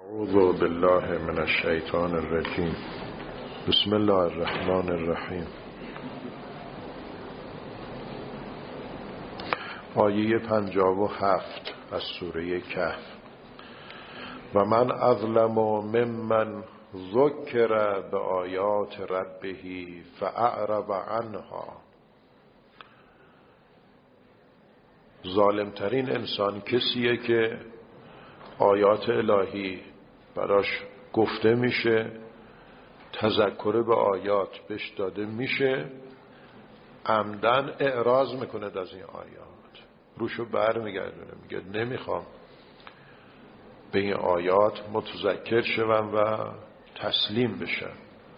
اعوذ بالله من الشیطان الرجیم. بسم الله الرحمن الرحیم. آیه 57 از سوره کهف. و من اظلم ممن ذکر بآیات ربه فاعرض عنها. ظالمترین انسان کسیه که آیات الهی براش گفته میشه، تذکر به آیات بهش داده میشه، عمدن اعراض میکنه از این آیات، روشو بر میگردونه، میگه نمیخوام به این آیات متذکر شوم و تسلیم بشم.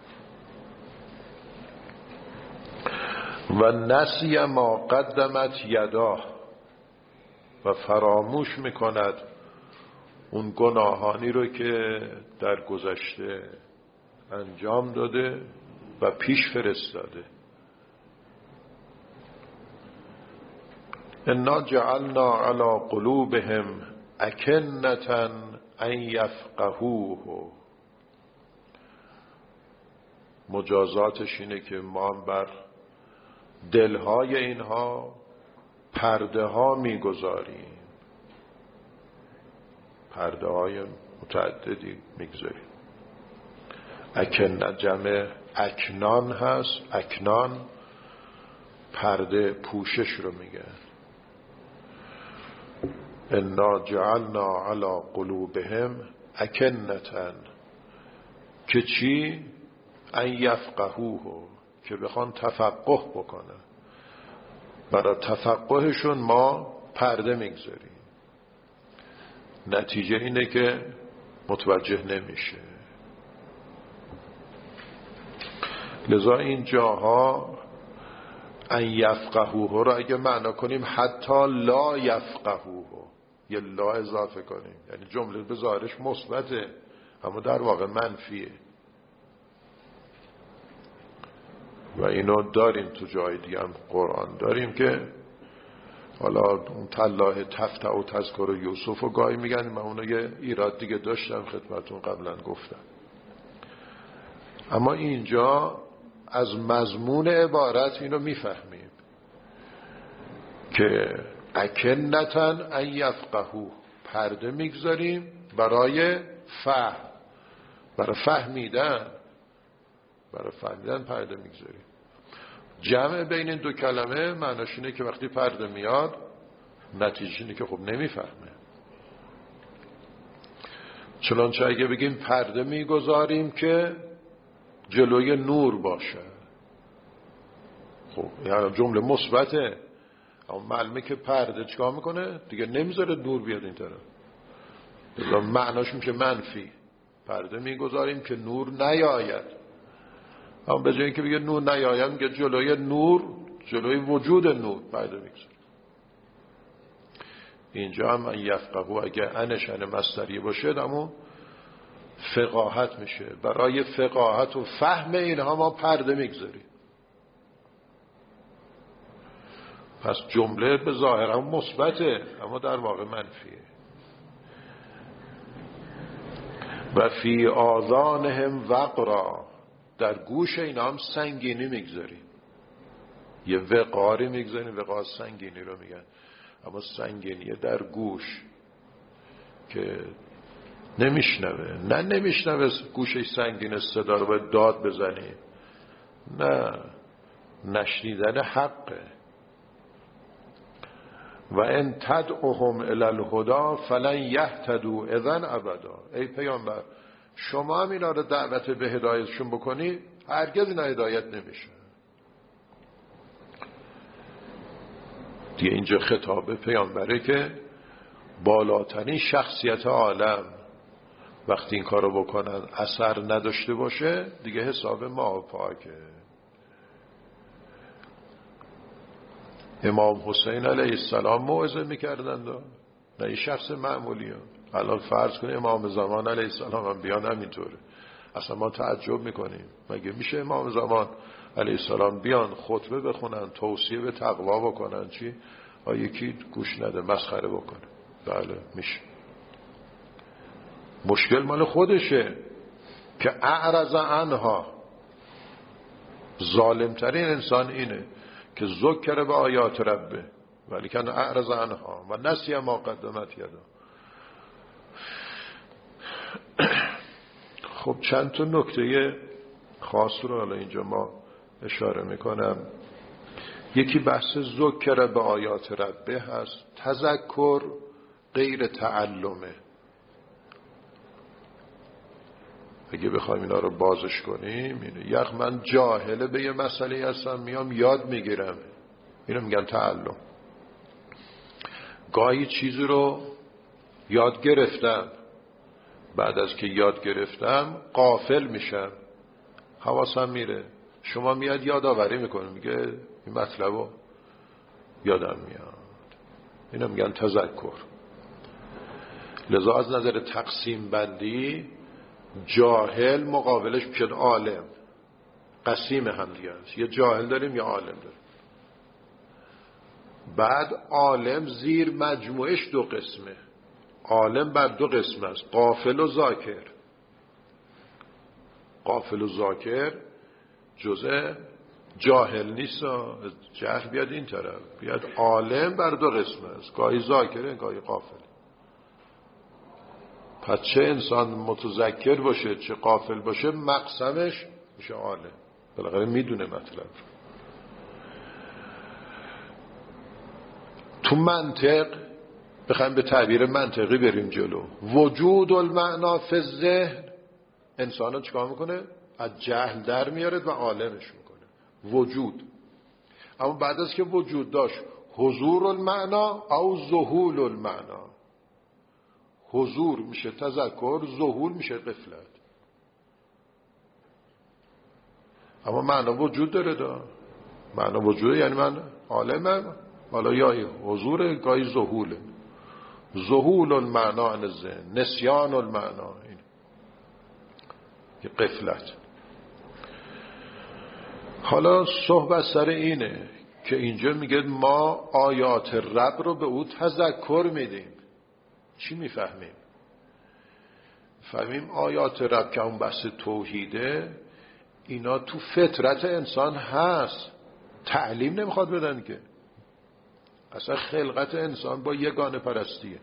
و نسی ما قدمت یداه، و فراموش میکند اون گناهانی رو که در گذشته انجام داده و پیش فرستاده. انا جعلنا علی قلوبهم اکنة ان یفقهوه. مجازاتش اینه که ما بر دلهای اینها پرده ها میگذاریم، پرده های متعددی میگذاریم. اکنه جمع اکنان هست، اکنان پرده پوشش رو میگه. انا جعلنا علی قلوبهم اکنة، که چی؟ ان یفقهوه، که بخوان تفقه بکنه. برای تفقهشون ما پرده میگذاریم. نتیجه اینه که متوجه نمیشه. لذا این جاها ان یفقهوه رو اگه معنا کنیم حتی لا یفقهوه، یه لا اضافه کنیم، یعنی جمله به ظاهرش مثبته اما در واقع منفیه. و اینو داریم تو جای دیگه هم قرآن داریم که حالا اون تلاه تفتع و تذکر یوسف رو گاهی میگن، من اونو یه ایراد دیگه داشتم خدمتون قبلا گفتم. اما اینجا از مضمون عبارت اینو میفهمیم که اکنة ان یفقهو، پرده میگذاریم برای فهم، برای فهمیدن پرده میگذاریم. جمع بین این دو کلمه معناش اینه که وقتی پرده میاد نتیجه اینه که خب نمیفهمه. چنانچه اگه بگیم پرده میگذاریم که جلوی نور باشه، خب یعنی جمله مثبته، اما معلومه که پرده چیکار میکنه؟ دیگه نمیذاره نور بیاد این طرف. معناش میشه منفی. پرده میگذاریم که نور نیاید. اما به جای اینکه بگه نور نیاید میگه جلوی نور، جلوی وجود نور پرده میگذاره. اینجا هم ان یفقهو اگه انشن مصدری باشه اما فقاهت میشه. برای فقاهت و فهم اینها ما پرده میگذاریم. پس جمله به ظاهر هم مثبته اما در واقع منفیه. و فی آذانهم وقرا، در گوش اینا هم سنگینی میگذاریم. یه وقاری میگذاریم، وقار سنگینی رو میگن، اما سنگینی در گوش که نمیشنوه گوشش سنگین صدا رو باید داد بزنی، نه، نشنیدن حقه. و ان تدعوهم الی الهدی فلن یهتدوا اذن ابدا. ای پیامبر شما هم اینا رو دعوت به هدایتشون بکنی هرگز اینا هدایت نمیشه. دیگه اینجا خطاب پیامبره که بالاترین شخصیت عالم وقتی این کارو بکنن اثر نداشته باشه دیگه حساب ما پاکه. امام حسین علیه السلام موعظه میکردند، نه این شخص معمولی هم. الان فرض کنیم امام زمان علیه السلام هم بیان همینطوره، اصلا ما تعجب میکنیم مگه میشه امام زمان علیه السلام بیان خطبه بخونن، توصیه به تقوا بکنن، چی؟ یکی گوش نده، مسخره بکنه؟ بله میشه. مشکل مال خودشه که اعرض عنها. ظالمترین انسان اینه که ذکر به آیات ربه ولی کن اعرض عنها و نسی ما قدمت یدا. خب چند تا نکته خاص رو حالا اینجا ما اشاره میکنم. یکی بحث ذکر به آیات ربه هست. تذکر غیر تعلمه. اگه بخوایم اینا رو بازش کنیم اینه من جاهله به یه مسئله هستم میام یاد میگیرم، اینو میگن تعلم. گاهی چیزی رو یاد گرفتم، بعد از که یاد گرفتم غافل میشم، حواسم میره، شما میاد یادآوری میکنه میگه این مطلبو یادم میاد، اینو میگن تذکر. لذا از نظر تقسیم بندی جاهل مقابلش میشه عالم، قسیم هم دیگه هست. یه جاهل داریم یه عالم داریم. بعد عالم زیر مجموعش دو قسمه. عالم بر دو قسم است، غافل و ذاکر. غافل و ذاکر جزء جاهل نیست، جهل بیاد این طرف، بیاد عالم بر دو قسم است، گاهی ذاکره گاهی غافل. پس چه انسان متذکر باشه چه غافل باشه مقسمش میشه عالم، بالاخره میدونه مطلب. تو منطق بخوایم به تعبیر منطقی بریم جلو، وجود المعنا فی الذهن انسان رو چیکار میکنه؟ از جهل در میاره و عالمش میکنه وجود. اما بعد از که وجود داشت حضور المعنا او ظهول المعنا. حضور میشه تذکر، ظهول میشه غفلت. اما معنا وجود داره معنا وجود یعنی من عالمم، حالا یا حضور گاهی ظهوله. ظهول المعنا عن الذهن، نسیان المعنا، این غفلت. حالا صحبت سر اینه که اینجا میگه ما آیات رب رو به او تذکر میدیم. چی میفهمیم؟ فهمیم آیات رب که اون بحث توحیده اینا تو فطرت انسان هست، تعلیم نمیخواد بدن که. اصلا خلقت انسان با یگانه پرستیه،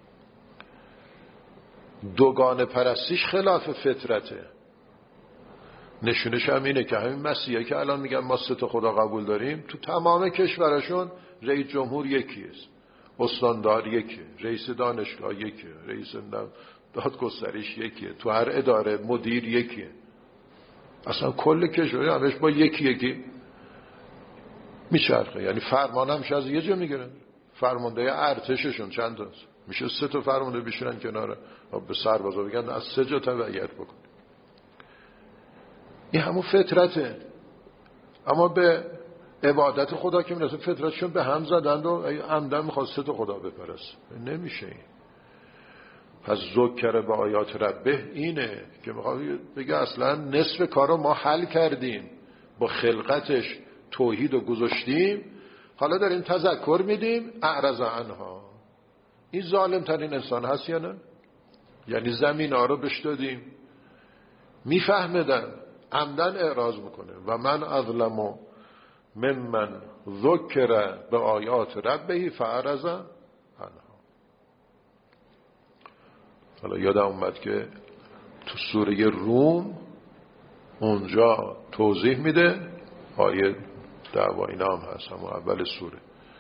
دوگانه پرستیش خلاف فطرته. نشونش هم اینه که همین مسیحا که الان میگن ما سه تا خدا قبول داریم، تو تمام کشورشون رئیس جمهور یکیه، استاندار یکیه، رئیس دانشگاه یکیه، رئیس دادگستریش یکیه، تو هر اداره مدیر یکیه. اصلا کل کشور همش با یکی میچرخه. یعنی فرمان همش از یه جا میگیرن. فرمانده ارتششون چند تاست؟ میشه 3 تا فرمانده بشینن کنار به سربازا بگن از 3 جا تبعیت بکن. این همون فطرته. اما به عبادت خدا که میرسه فطرتشون به هم زدند و عمدن میخواد 3 تا خدا بپرست. نمیشه این. پس ذکر به آیات ربه اینه که میخواد بگه اصلا نصف کارو ما حل کردیم، با خلقتش توحید رو گذاشتیم، حالا داریم تذکر میدیم. اعرض عنها، این ظالم ترین انسان هست یا نه؟ یعنی زمین ها رو بهش دادیم، میفهمدن، عمدن اعراض میکنه. و من اظلم ممن ذکر به آیات ربه فاعرض عنها. حالا یادم اومد که تو سوره روم اونجا توضیح میده، آیه دعوا اینا هم هست، اما اول سوره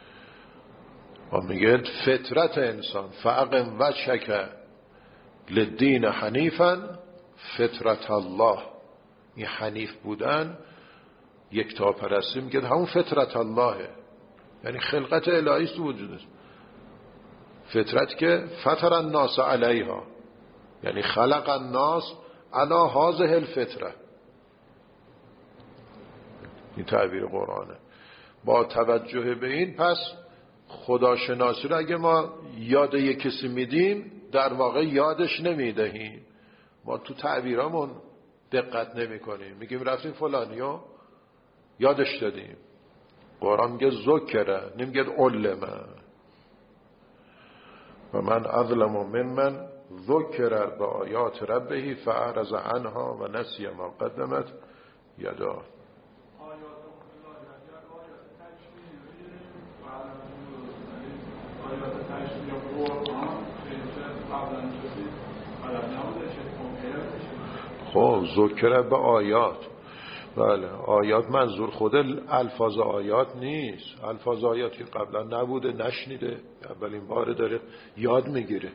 و میگه فطرت انسان فاقم وجهک للدین حنیفا فطرت الله. این حنیف بودن، یکتا پرستی، میگه همون فطرت اللهه، یعنی خلقت الهی است وجود است. فطرت که فطر الناس علیها، یعنی خلق الناس علی هذه الفطره. این تعبیر قرآنه. با توجه به این پس خداشناسی رو اگه ما یاد یک کسی میدیم در واقع یادش نمیدهیم، ما تو تعبیرامون دقت نمی کنیم، میگیم رفتیم فلانیو یادش دادیم. قرآن میگه ذکره، نمیگه علمه. و من اظلم ممن ذکر به آیات ربه فاعرض عنها و نسی ما قدمت یدا. خب ذکر به آیات، بله آیات منظور خود الفاظ آیات نیست. الفاظ آیات که قبلا نبوده نشنیده اولین بار داره یاد میگیره.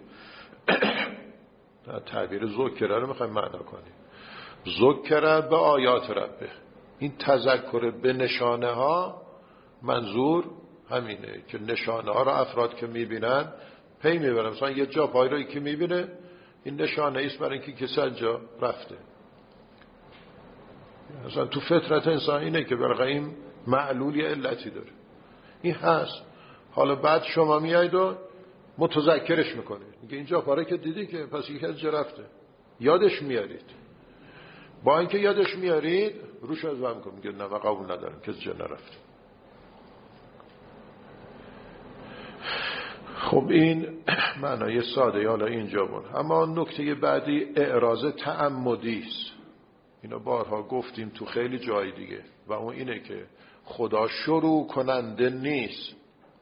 تعبیر ذکر رو میخوایم معنا کنیم. ذکر به آیات ربه، این تذکر به نشانه ها منظور همینه که نشانه ها رو افراد که میبینن پی میبرن. مثلا یه جا پای رو که میبینه این نشانه ایست برای اینکه کسی جا رفته. مثلا تو فطرت انسان اینه که برای این معلول یه علتی داره، این هست. حالا بعد شما میایید و متذکرش میکنید، میگه اینجا پاره که دیدی که پس یکی از جا رفته، یادش میارید. با اینکه یادش میارید روش از وام کنید، میگه نه قبول ندارم که جا نرفته. خب این معنای ساده حالا اینجا بود. اما نکته بعدی اعراض تعمدی است. اینو بارها گفتیم تو خیلی جای دیگه، و اون اینه که خدا شروع کننده نیست.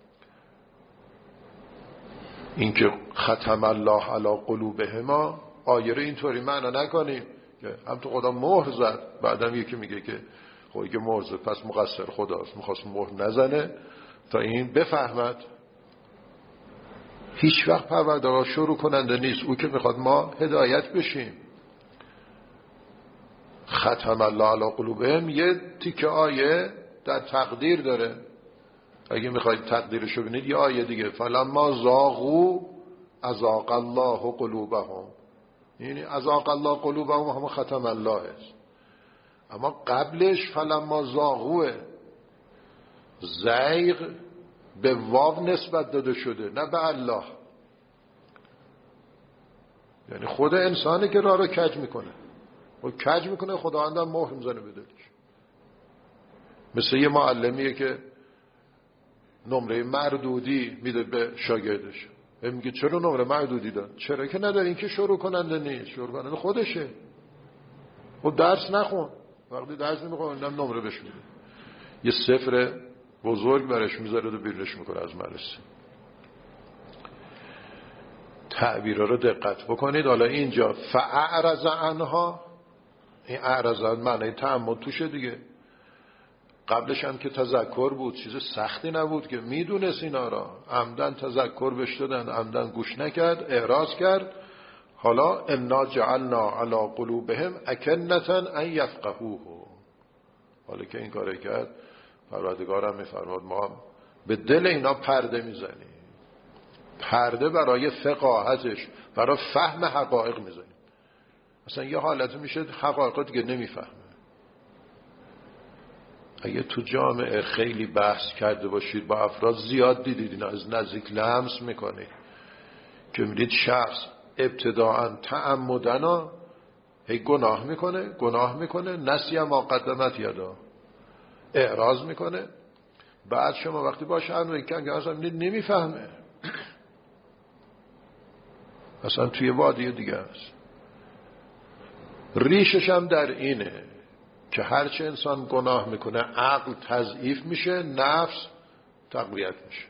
اینکه ختم الله علی قلوبهما آیه رو اینطوری معنا نکنیم که هم تو خدا مهر زد، بعدم یکی میگه که خب که مهر زد پس مقصر خداست، میخواست مهر نزنه تا این بفهمد. هیچ وقت پروردگار شروع کننده نیست، او که میخواد ما هدایت بشیم. ختم الله علی قلوبهم یه تیکه آیه در تقدیر داره، اگه میخواید تقدیرشو ببینید یه آیه دیگه فلما زاغوا ازاغ الله قلوبهم، یعنی ازاغ الله قلوبهم هم ختم الله است. اما قبلش فلما زاغوا زیغ به واو نسبت داده شده نه به الله، یعنی خود انسانی که راه رو کج میکنه و کج میکنه خداوندم مهر میزنه به دلش. مثل یه معلمیه که نمره مردودی میده به شاگردش، میگه چرا نمره مردودی داد؟ چرا که نداره، این که شروع کننده نیست، شروع کننده خودشه. و درس نخون، وقتی درس نمیخونه نمره بهش میده، یه صفر بزرگ برش میذاره و بیرونش میکنه از مدرسه. تعبیرها رو دقت بکنید. حالا اینجا فاعرض عنها، این اعرض معنی تعمد توشه دیگه. قبلش هم که تذکر بود، چیز سختی نبود که میدونست اینا را، عمدن تذکر بهش دادن، عمدن گوش نکرد، اعراض کرد. حالا انا جعلنا علی قلوبهم اکنة ان یفقهوه، حالا که این کار کرد پروردگار هم میفرماد ما به دل اینا پرده میزنیم، پرده برای فقاهتش، برای فهم حقایق میزنیم. مثلا یه حالت میشه حقایق دیگه نمیفهمه. اگه تو جامعه خیلی بحث کرده باشید با افراد، زیاد دیدید اینا از نزدیک لمس میکنید که میدید شخص ابتداعا تعمدنا هی گناه میکنه نسی ما قدمت یدا، اعراض میکنه. بعد شما وقتی باشه انوی کن که اصلا نمیفهمه، اصلا توی وادی دیگه است. ریشش هم در اینه که هرچه انسان گناه میکنه عقل تضعیف میشه، نفس تقویت میشه.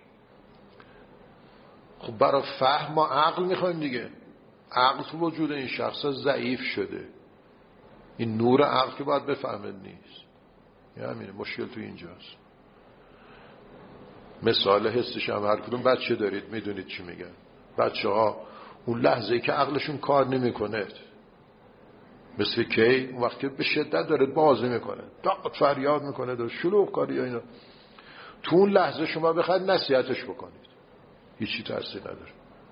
خب برای فهم ما عقل میخوایم دیگه. عقل تو وجود این شخص ضعیف شده، این نور عقل که باید بفهمه نیست. همینه مشکل تو اینجاست. مثال حسش هم هر کدوم بچه دارید میدونید چی میگن. بچه ها اون لحظه‌ای که عقلشون کار نمیکنه، مثل کی اون وقت که به شدت داره بازی میکنه، داد فریاد میکنه، داره شلوغ کاری یا اینا، تو اون لحظه شما بخواید نصیحتش بکنید هیچی تاثیر نداره.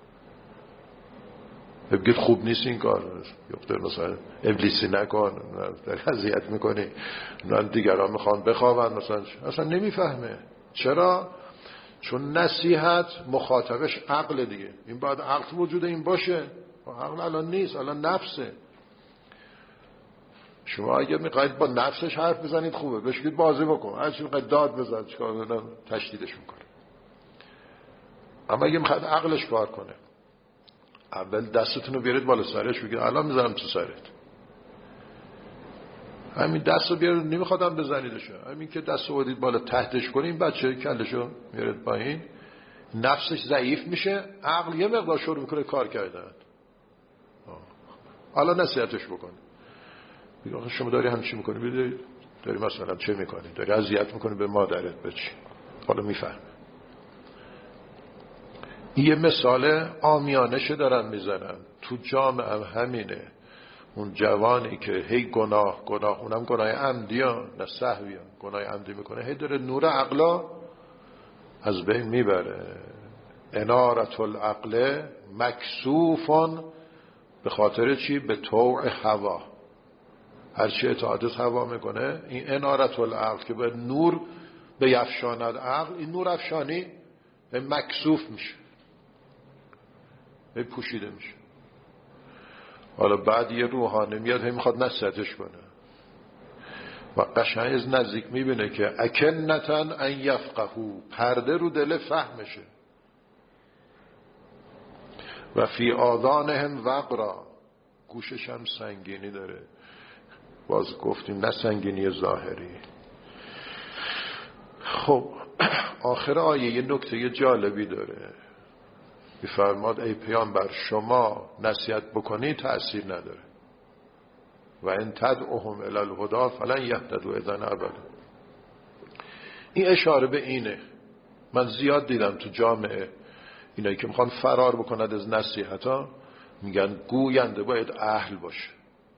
بگید خوب نیست این کار، یا مثلا ابلیسی نکن، در اذیت میکنی، نه دیگران میخوان بخوابن مثلا، اصلا نمیفهمه. چرا؟ چون نصیحت مخاطبش عقل دیگه. این باید عقل وجود این باشه، عقل الان نیست، الان نفسه. شما اگه میخواید با نفسش حرف بزنید خوبه، بهش بگید بازی بکن، هر چی میخواید داد بزن، چیکار کنم تشدیدش میکنه. اما اگه میخواید عقلش کار کنه، اول دستتون رو بیارید بالا سرش، بگید الان میذارم تو سرت. همین دست رو بیارید، نمیخوادم بزنیدش، همین که دست رو بودید بالا تحتش کنید، بچه کلشو میارید پایین، نفسش ضعیف میشه، عقل یه مقدار شروع میکنه کار کردن. الان نصیحتش بکن، بگید شما داری همچی میکنی، داری مثلا چه میکنی، داری اذیت میکنی به مادرت، به چی؟ حالا میفهم. این یه مثال عامیانه دارن میزنن تو جامعه هم همینه. اون جوانی که هی گناه اونم گناه عمدی ها نه سهوی ها، گناه عمدی میکنه، هی داره نور عقلا از بین میبره. انارت العقل مکسوفون، به خاطر چی؟ به طوع هوا. هرچی اطاعت هوا میکنه، این انارت العقل که به نور به یفشاند عقل، این نور افشانی به مکسوف میشه، به پوشیده میشه. حالا بعد یه روحانی میاد هی میخواد نصیحتش کنه و قشنگ از نزدیک میبینه که اکنتن ان یفقهو، پرده رو دل فهمشه. و فی آذانهم وقرا، گوشش هم سنگینی داره. باز گفتیم نه سنگینی ظاهری. خب آخر آیه یه نکته جالبی داره، میفرماد ای پیامبر شما نصیحت بکنی تأثیر نداره، و ان تدعوهم الی الهدی فلن یهتدوا اذا ابدا. این اشاره به اینه. من زیاد دیدم تو جامعه اینایی که میخوان فرار بکنند از نصیحتا، میگن گوینده باید اهل باشه.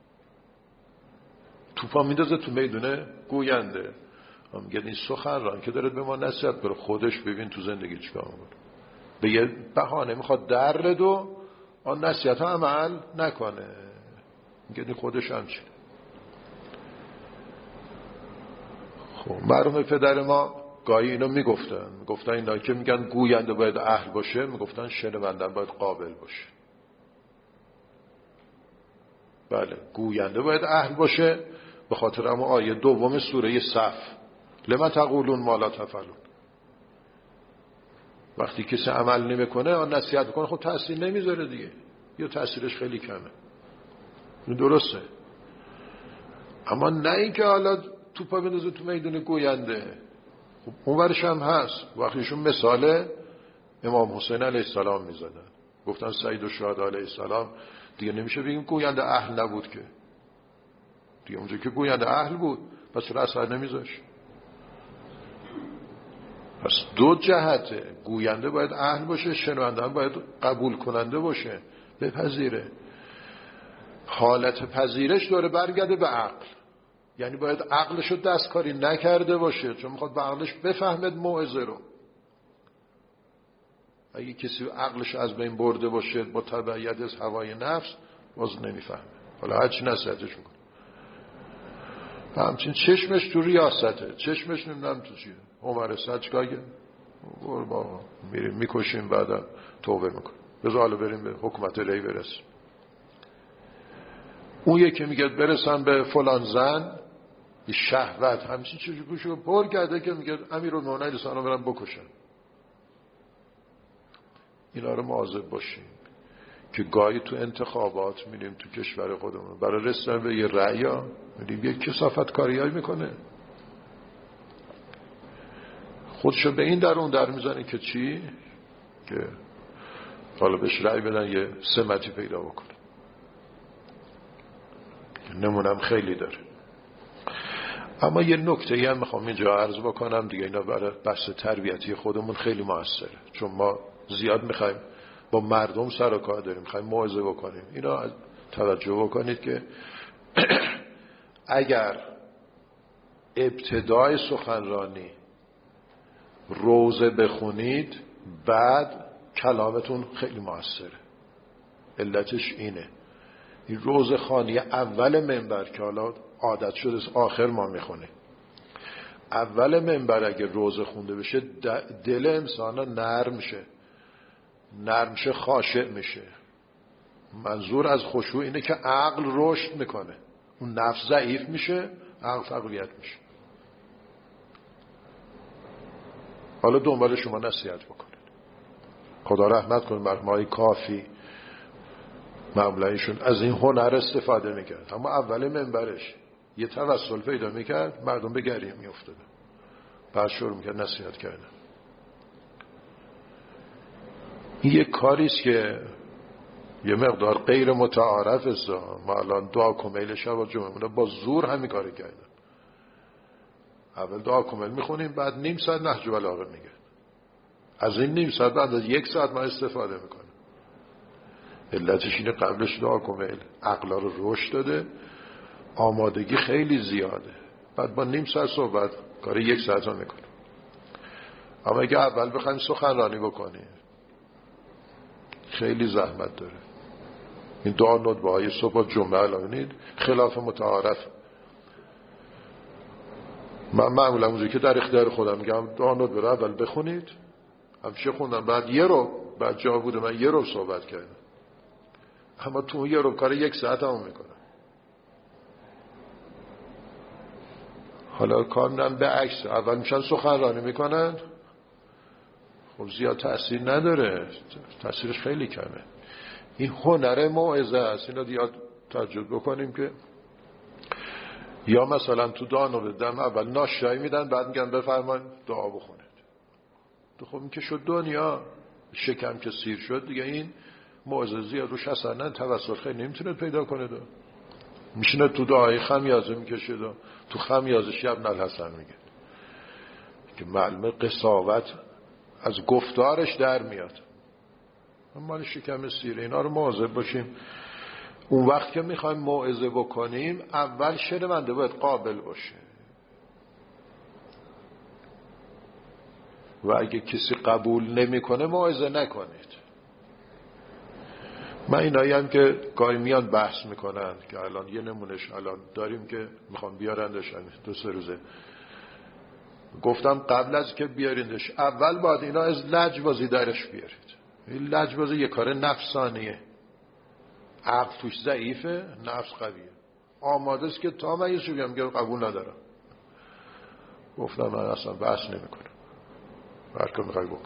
توپا میندازه تو میدونه گوینده، میگن این سخنران که داره به ما نصیحت کنه، خودش ببین تو زندگی چیکار میکنه. به یه بهانه میخواد درد و آن نصیحت ها عمل نکنه، میگه این خودش همچین. خب مرحوم پدر ما گاهی اینو میگفتن اینا که میگن گوینده باید اهل باشه، میگفتن شنونده باید قابل باشه. بله گوینده باید اهل باشه، به خاطر اما آیه دوم سوره صف لما تقولون ما لا تفعلون. وقتی کسی عمل نمیکنه آن نصیحت کنه، خب تأثیر نمیذاره دیگه، یا تأثیرش خیلی کمه. این درسته. اما نه اینکه حالا توپا بندازه تو میدون گوینده. خب اون ورش هم هست. وقتیشون مثال امام حسین علیه السلام میزدن، گفتن سید الشهدا علیه السلام دیگه نمیشه بگیم گوینده اهل نبود که دیگه، اونجا که گوینده اهل بود پس چرا اثر نمیذاش؟ پس دو جهته، گوینده باید اهل باشه، شنونده هم باید قبول کننده باشه، بپذیره. حالت پذیرش داره برگرده به عقل، یعنی باید عقلشو دستکاری نکرده باشه، چون میخواد به عقلش بفهمد موعظه رو. اگه کسی عقلش از بین برده باشه با تبعیت از هوای نفس، باز نمیفهمه، حالا هرچی نصیحتش میکنه. همچین چشمش تو ریاسته، چشمش نمیدونم تو چیه. عمر سجگاگه بابا میریم میکشیم بعدا توبه میکنیم، بذار حالا بریم به حکومت الهی برسیم. اون یکی میگه برسم به فلان زن، یه شهوت همچین چیزی گوشو پر کرده که میگه امیرالمومنین لسانو برم بکشن. اینا رو مواظب باشیم که گاهی تو انتخابات میریم تو کشور خودمون برای رسیدن به یه رأی میریم یه کثافت کاریایی میکنه، خودشو به این در اون در میزنه که چی؟ که حالا بهش رأی بدن یه سمتی پیدا بکنه. نمونم خیلی داره. اما یه نکته هم میخوام اینجا عرض بکنم دیگه، اینا برای بحث تربیتی خودمون خیلی موثره، چون ما زیاد میخوایم با مردم سر و کار داریم، میخوایم موعظه بکنیم. اینا توجه بکنید که اگر ابتدای سخنرانی روزه بخونید بعد کلامتون خیلی موثره. علتش اینه، این روزه خوانی اول منبر که حالا عادت شده آخر ما میخونیم، اول منبر اگه روزه خونده بشه دل انسان نرم شه، خاشع میشه. منظور از خشوع اینه که عقل رشد میکنه، اون نفس ضعیف میشه، عقل تقویت میشه. حالا دنبال شما نصیحت بکنید. خدا رحمت کنه بر مای کافی معمولا ایشون از این هنر استفاده میکرد، اما اول منبرش یه توسل پیدا میکرد، مردم به گریه میافتادن، بعد شروع میکرد نصیحت کردن. این یه کاریست که یه مقدار غیر متعارف است. ما الان دعا کمیل شب و جمعه با زور همین کاری کردن. اول دعا کمیل میخونیم، بعد نیم ساعت نهج البلاغه میگه. از این نیم ساعت بعد از 1 ساعت ما استفاده میکنیم. علتش اینه قبلش دعا کمیل عقلا رو رشد داده، آمادگی خیلی زیاده، بعد با نیم ساعت صحبت کار 1 ساعت رو میکنیم. اما اگه اول بخوایم سخنرانی بکنیم خیلی زحمت داره. این دعا ندبه های صبح جمعه الانید خلاف متعارف. من معمولا اونجایی که در اختیار خودم میگم دعا ندبه رو اول بخونید، همشه خوندم، بعد بعد جا بوده من 1 رو صحبت کردم، اما تو اون 1 رو کار 1 ساعت هم میکنم. حالا کارم به عکس، اول میشن سخنرانی میکنن، خب زیاد تأثیر نداره، تأثیرش خیلی کمه. این هنر موعظه است. اینا دیاد تجربه بکنیم که یا مثلا تو دانو دم اول ناشتایی میدن، بعد میگن بفرمایید دعا بخونید. تو خب این که شد دنیا، شکم که سیر شد دیگه، این موعظه زیاد روش اثر نه، توسل خیلی نمیتونه پیدا کنه. میشینه تو دعای خمیازه میکشه، تو خمیازش ابن الحسن میگه که معلومه قساوت از گفتارش در میاد. مال شکم سیر. اینا رو مواظب باشیم. اون وقت که میخوایم موعظه بکنیم اول شنونده باید قابل باشه و اگه کسی قبول نمیکنه موعظه نکنید. من اینایی هم که گاهی میان بحث میکنن که الان یه نمونش الان داریم که میخوام بیارندش 2-3 روزه، گفتم قبل از که بیاریندش اول باید اینا از لجبازی درش بیارید. این لجبازی یه کار نفسانیه، عقل توش ضعیفه، نفس قویه، آماده است که تا من یه چیزی بگم قبول ندارم. گفتم من اصلا بحث نمیکنم، هر کار میخوای بکن.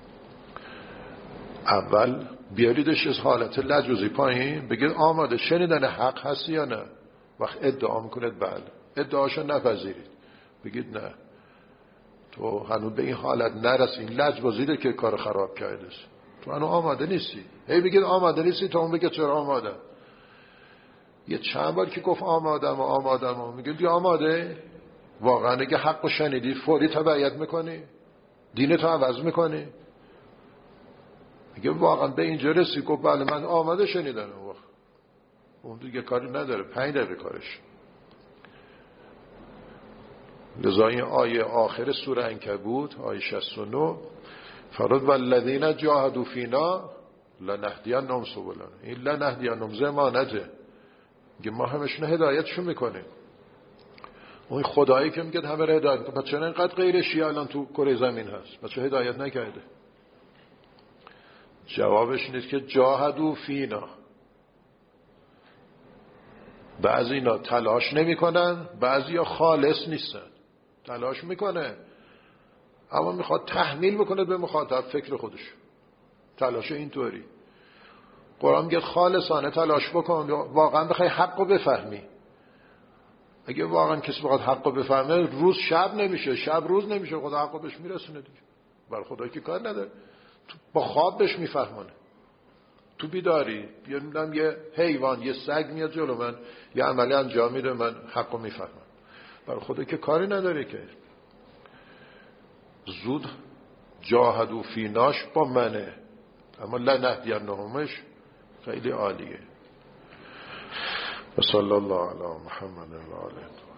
اول بیاریدش از حالت لجبازی پایین، بگید آماده شنیدن حق هستی یا نه. وقت ادعا میکنید بله، ادعاشو نپذیرید، بگید نه تو هنوز به این حالت نرسی، این لجبازیه که کار خراب کرده است، تو هنوز آماده نیستی. هی بگید آماده نیستی تا اون بگه چرا آماده. یه چند بار که گفت آمادم میگید یا آماده واقعا اگه حق و شنیدی فوری تبعیت میکنی، دینتو عوض میکنی. میگه واقعا به اینجا رسی، گفت بله من آماده شنیدم، اون دیگه کاری نداره، 5 دقیقه کارش. لذا این آیه آخر سوره عنکبوت آیه 69 فرض والذین جاهدوا فینا لنهدینهم سبلنا، این لنهدینهم ضمانته، میگه ما همشون هدایتشون میکنیم. اون خدایی که میگه همه را هدایت میکنه، چرا اینقدر غیر شیعه الان تو کره زمین هست؟ بچه هدایت نکرده؟ جوابش اینه که جاهدوا فینا، بعضی اینا تلاش نمیکنن، بعضی ها خالص نیستن، تلاش میکنه اما میخواد تحمیل بکنه به مخاطب فکر خودش، تلاش اینطوری. قرآن میگه خالصانه تلاش بکن، واقعا بخوای حق رو بفهمی. اگه واقعا کسی بخواد حق رو بفهمه روز شب نمیشه، شب روز نمیشه، خدا حق رو بهش میرسونه دیگه. برای خدا که کار نداره، با خواب بهش میفهمونه. تو بیداری یه حیوان، یه سگ میاد جلو من یه عملی انجام میده، من حق رو میفهمم. برای خدا که کاری نداره که. زود جاهدوا فیناش با منه، اما لنهدینهمش خیلی عالیه. و صلی الله علی محمد و آله.